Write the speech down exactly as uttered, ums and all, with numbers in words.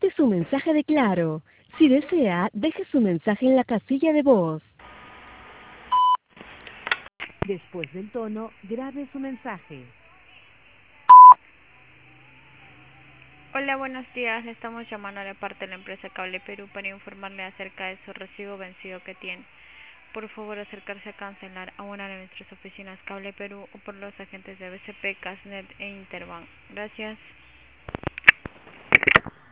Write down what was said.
Este es un mensaje de Claro. Si desea, deje su mensaje en la casilla de voz. Después del tono, grabe su mensaje. Hola, buenos días. Le estamos llamando de parte de la empresa Cable Perú para informarle acerca de su recibo vencido que tiene. Por favor, acercarse a cancelar a una de nuestras oficinas Cable Perú o por los agentes de B C P, Casnet e Interbank. Gracias.